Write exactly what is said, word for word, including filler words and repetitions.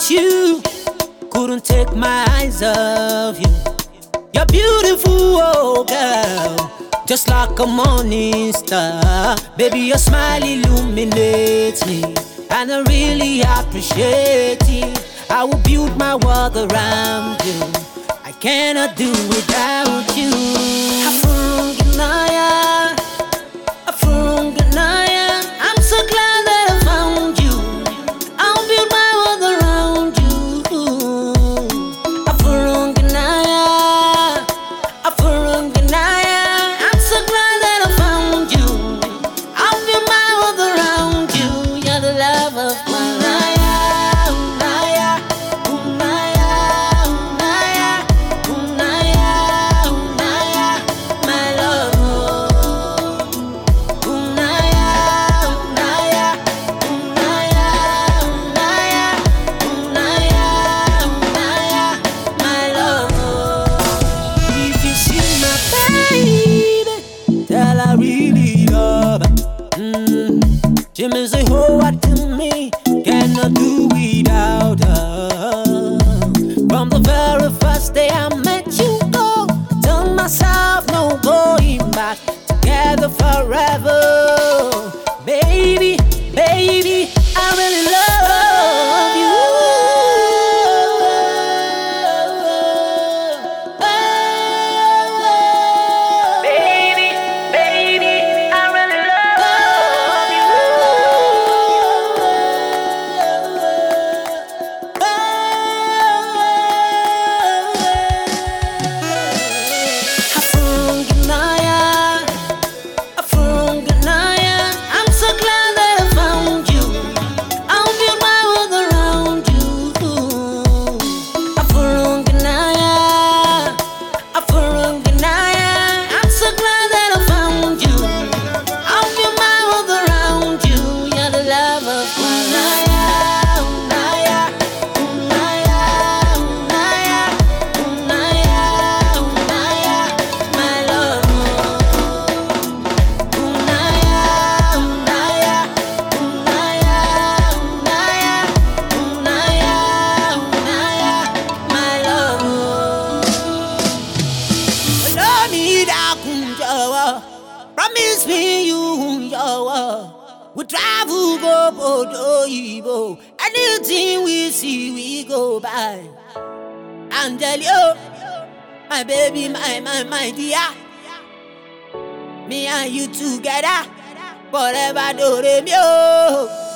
you, couldn't take my eyes off you. You're beautiful, oh girl, just like a morning star. Baby, your smile illuminates me, and I really appreciate it. I will build my world around you. I cannot do without you. Afunginaya, Afunginaya, I'm so glad that I found you. I'll build my world around you. Afunginaya, Afunginaya, I'm so glad that I found you. I'll build my world around you. You're the love of my life. She means the whole world to me, cannot do without her. From the very first day I met you, oh, tell myself no going back, together forever. Baby, baby, I really love you. Promise me you, yo, we travel go Bodo Ibo. Anything we see, we go by. And tell you, my baby, my, my, my dear, me and you together, forever do them, yo.